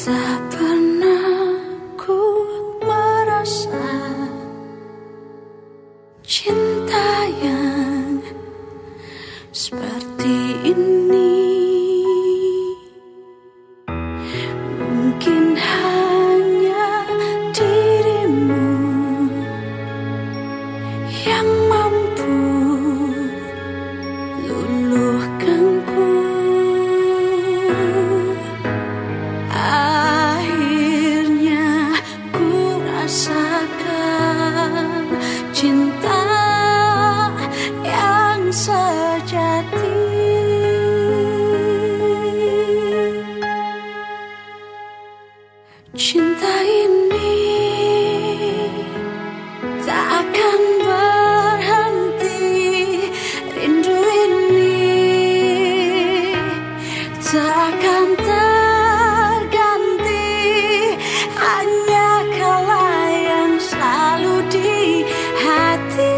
Tak pernah ku merasa cinta yang seperti ini. Mungkin hanya dirimu yang mampu luluhkanku. Akhirnya ku rasakan cinta yang sejati. Cinta ini tak akan berhenti, rindu ini tak akan terganti. Hanya kaulah yang selalu di hati,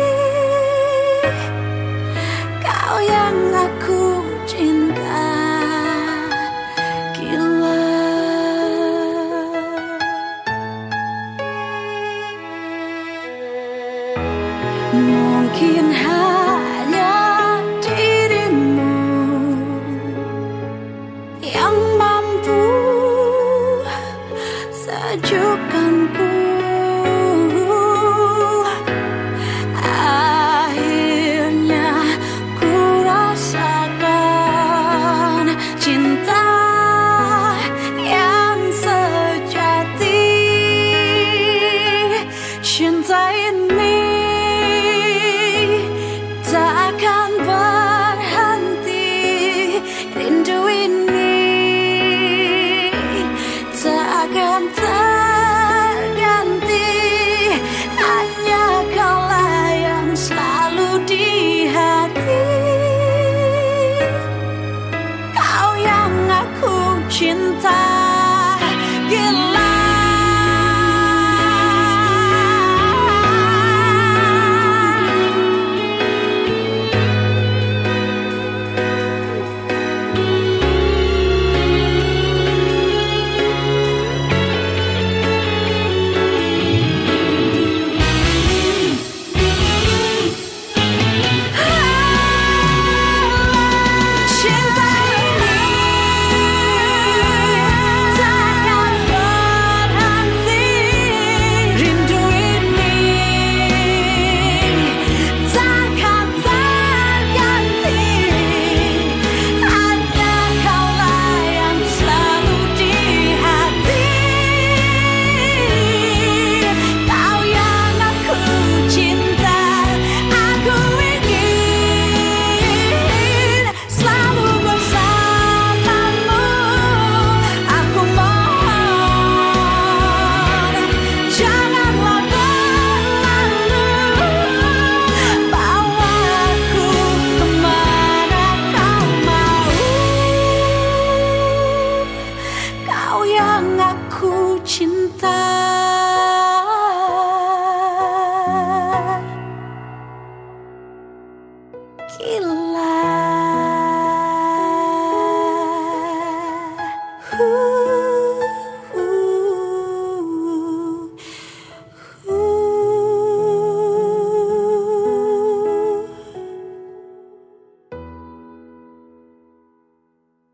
kau yang aku cinta gila. Mungkin hanya dirimu yang mampu sejukkanku. Akhirnya ku rasakan cinta yang sejati. Cinta ini tak akan berhenti, rindu ini tak akan terganti. Hanya kaulah yang selalu di hati, kau yang aku cinta.